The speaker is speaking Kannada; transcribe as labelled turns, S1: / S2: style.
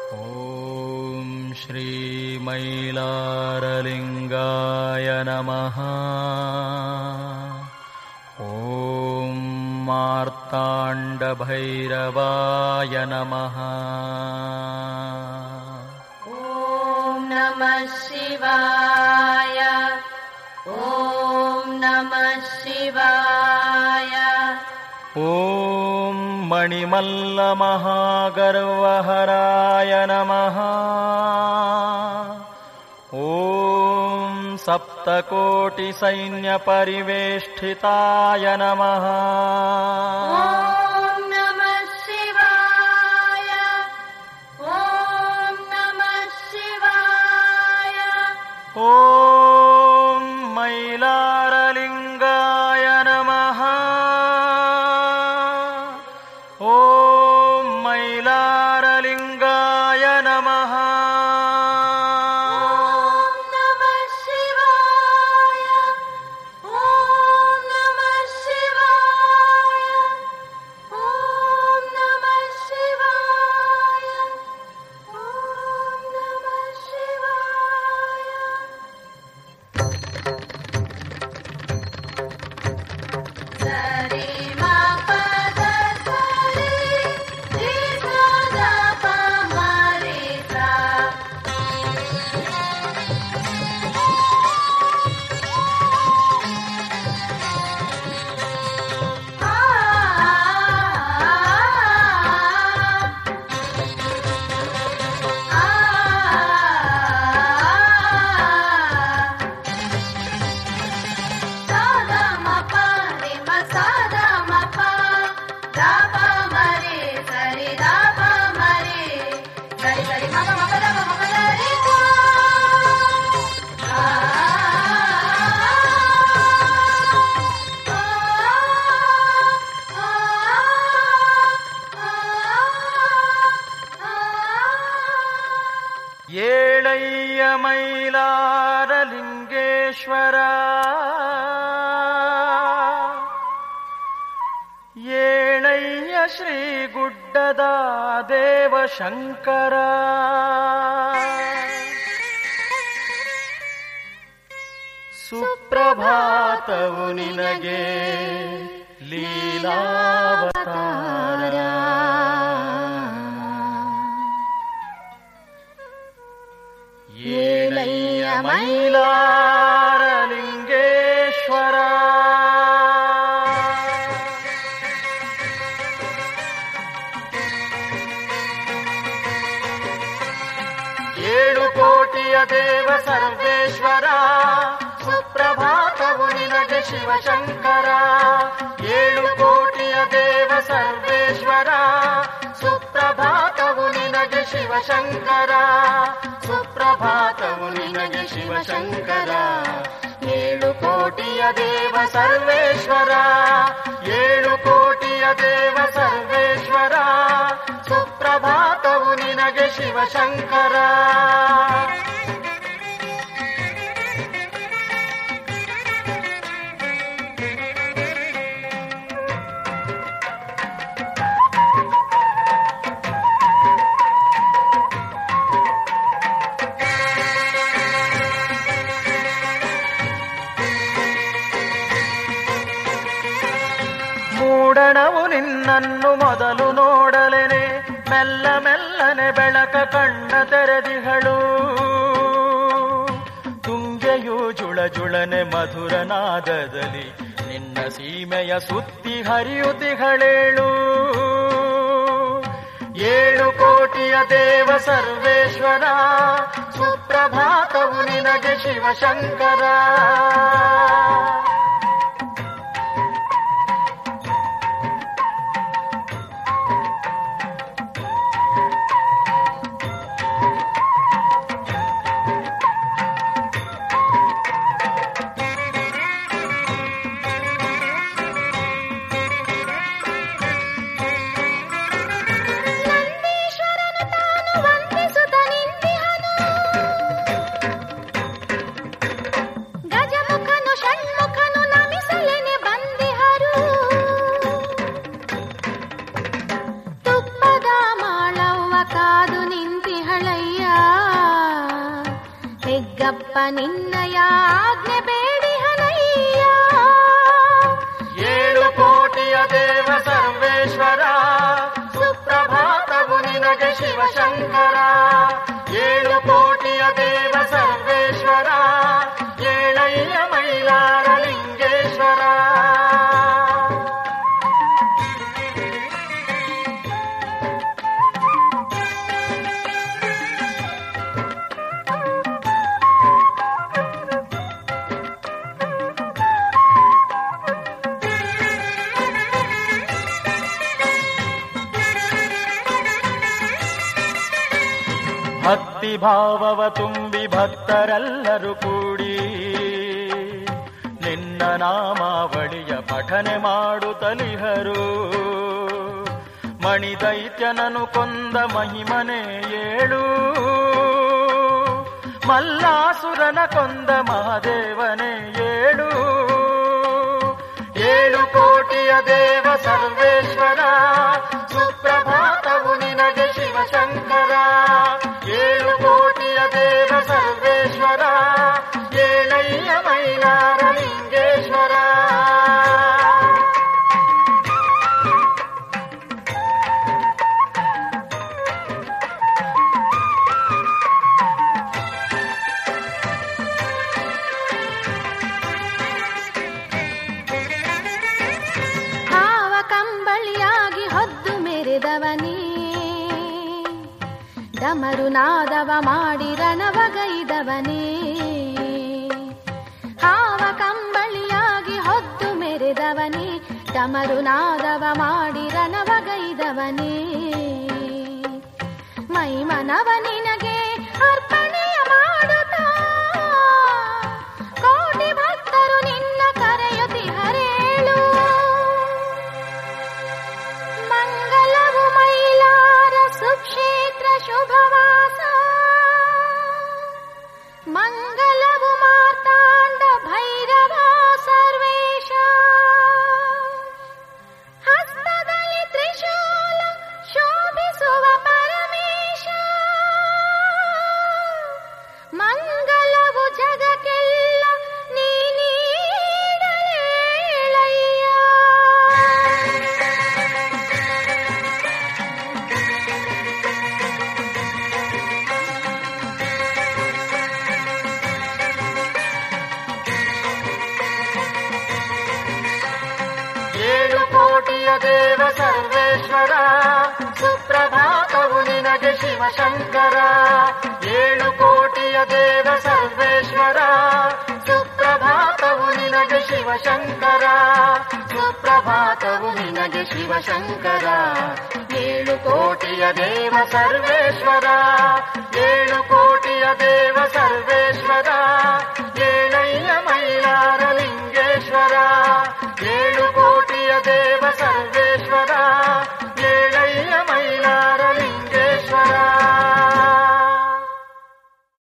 S1: ಓಂ ಶ್ರೀ ಮೈಲಾರಲಿಂಗಾಯ ನಮಃ. ಓಂ ಮಾರ್ತಾಂಡ ಭೈರವಾಯ ನಮಃ.
S2: ಓಂ ನಮಃ ಶಿವಾಯ. ಓಂ ನಮಃ ಶಿವಾಯ.
S1: ಓಂ ಮಣಿಮಲ್ಲ ಮಹಾಗರ್ವಹರಾಯ ನಮಃ. ಓಂ ಸಪ್ತಕೋಟಿ ಸೈನ್ಯ ಪರಿವೇಷ್ಟಿತಾಯ ನಮಃ.
S2: ಓಂ ನಮಃ ಶಿವಾಯ. ಓಂ ನಮಃ ಶಿವಾಯ.
S1: ಓಂ ಮೈಲಾರಲಿಂಗಾಯ ನಮಃ. ಓಂ ಮೈಲಾರಲಿಂಗಾಯ ನಮಃ.
S2: ಓಂ ನಮಃ ಶಿವಾಯ. ಓಂ ನಮಃ ಶಿವಾಯ. ಓಂ ನಮಃ ಶಿವಾಯ. ಓಂ ನಮಃ ಶಿವಾಯ. ಸರಿ ಮ ಪದ ಸರಿ ರಿ ಸ ದ ಪ ಮ ರಿ ಸ. ಆ ಸಾದ ಮ ಪ ರಿ ಮ ಸಾದ ಮ ಪ ದ ಪ ಮ ರಿ ಸರಿ ದ ಪ ಮ ರಿ ಸರಿ ಸರಿ ಮ ಪ ಮ ಪ ದ ಪ ಮ ಪ ದ ರಿ ಸ.
S1: ಏಳಯ್ಯ ಮೈಲಾರಲಿಂಗೇಶ್ವರ. ಏಳಯ್ಯ ಶ್ರೀ ಗುಡ್ಡದ ದೇವಶಂಕರ. ಸುಪ್ರಭಾತವು ನಿನಗೆ ಲೀಲಾವತಾರ. ಏಳಯ್ಯ ಮೈಲಾರಲಿಂಗೇಶ್ವರ. ಏಳು ಕೋಟಿಯ ದೇವ ಸರ್ವೇಶ್ವರ. ಸುಪ್ರಭಾತವು ನಿನಗೆ ಶಿವಶಂಕರ. ಏಳು ಕೋಟಿಯ ದೇವ ಸರ್ವೇಶ್ವರ. ಸುಪ್ರಭಾತವು ನಿನಗೆ ಶಿವಶಂಕರ. ಸುಪ್ರಭಾತವು ನಿನಗೆ ಶಿವಶಂಕರ. ಏಳು ಕೋಟಿಯ ದೇವ ಸರ್ವೇಶ್ವರ. ಏಳು ಕೋಟಿಯ ದೇವ ಸರ್ವೇಶ್ವರ. ಸುಪ್ರಭಾತವು ನಿನಗೆ ಶಿವಶಂಕರ. ಮೂಡಣವು ನಿನ್ನನ್ನು ಮೊದಲು ನೋಡಲೆನೆ ಮೆಲ್ಲ ಮೆಲ್ಲನೆ ಬೆಳಕ ಕಣ್ಣ ತೆರೆದಿಗಳು. ತುಂಗೆಯು ಜುಳ ಜುಳನೆ ಮಧುರನಾದದಲ್ಲಿ ನಿನ್ನ ಸೀಮೆಯ ಸುತ್ತಿ ಹರಿಯುತಿಗಳೇಳು. ಏಳು ಕೋಟಿಯ ದೇವ ಸರ್ವೇಶ್ವರ. ಸುಪ್ರಭಾತವು ನಿನಗೆ ಶಿವಶಂಕರ.
S2: ನಂದೀಶ್ವರನು ತಾನು ವಂದಿಸುತ್ತ ನಿಂತಿಹನು. ಗಜಮುಖನು ಷಣ್ಮುಖ ಅಯ್ಯಪ್ಪ ನಿನ್ನಯ ಆಜ್ಞೆ ಬೇಡಿ ಹನಯ್ಯ.
S1: 7 ಕೋಟಿಯ ದೇವ ಸರ್ವೇಶ್ವರ ಸುಪ್ರಭಾತವು ನಿನಗೆ ಶಿವಶಂಕರ. 7 ಕೋಟಿಯ ದೇವ ಸರ್ವೇಶ್ವರ ಏಳಯ್ಯ ಮೈಲಾರ ಲಿಂಗೇಶ್ವರ. ಭಕ್ತಿ ಭಾವವ ತುಂಬಿ ಭಕ್ತರೆಲ್ಲರೂ ಕೂಡಿ ನಿನ್ನ ನಾಮಾವಳಿಯ ಪಠನೆ ಮಾಡುತ್ತಲಿಹರು. ಮಣಿದೈತ್ಯನನು ಕೊಂದ ಮಹಿಮನೆ 7, ಮಲ್ಲಾಸುರನ ಕೊಂದ ಮಹಾದೇವನೇ 7. 7 ಕೋಟಿಯ ದೇವ ಸರ್ವೇಶ್ವರ ಸುಪ್ರಭಾತವು ನಿನಗೆ ಶಿವಶಂಕರ. 7 ಕೋಟಿಯ ದೇವ ಸರ್ವೇಶ್ವರ ಏಳಯ್ಯ ಮೈಲಾರ ಲಿಂಗೇಶ್ವರ.
S2: ಹಾವ ಕಂಬಳಿಯಾಗಿ ಹೊದ್ದು ಮೆರೆದವನೇ, ಡಮರು ನಾದವ ಮಾಡಿ ರಣವಗೈದವನೇ. ಹಾವ ಕಂಬಳಿಯಾಗಿ ಹೊದ್ದು ಮೆರೆದವನೇ, ಡಮರು ನಾದವ ಮಾಡಿ ರಣವಗೈದವನೇ. ಮೈಮನವ ನಿನಗೆ ಅರ್ಪಣೆಯ ಮಾಡುತ್ತಾ ಕೋಟಿ ಭಕ್ತರು ನಿನ್ನ ಕರೆಯುತ್ತಿಹರೇಳು. ಮಂಗಲವು ಮೈಲಾರ ಸುಕ್ಷೇತ್ರ ಶುಭವಾಸ, ಮಂಗಲವು ಮಾರ್ತಾಂಡ ಭೈರವ ಸರ್ವೇಶ. ಹಸ್ತದಲ್ಲಿ ತ್ರಿಶೂಲ ಶೋಭಿಸುವ ಪರಮೇಶ, ಮಂಗಲವು ಜಗಕ್ಕೆಲ್ಲ ನೀಡಲೇಳಯ್ಯ.
S1: ಕೋಟಿಯ ದೇವ ಸರ್ವೇಶ್ವರ ಸುಪ್ರಭಾತವು ನಿನಗೆ ಶಿವಶಂಕರ. 7 ಕೋಟಿಯ ದೇವ ಸರ್ವೇಶ್ವರ ಸುಪ್ರಭಾತವು ನಿನಗೆ ಶಿವಶಂಕರ. ಸುಪ್ರಭಾತವು ನಿನಗೆ ಶಿವಶಂಕರ. 7 ಕೋಟಿಯ ದೇವ ಸರ್ವೇಶ್ವರ 7 ಕೋಟಿಯ ದೇವ ಸರ್ವೇಶ್ವರ ಏಳಯ್ಯ